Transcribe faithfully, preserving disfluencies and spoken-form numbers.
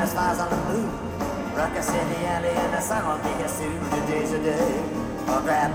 as fires on the moon. Rock a city alley and the sun will make us soon. Today's a day. Or grab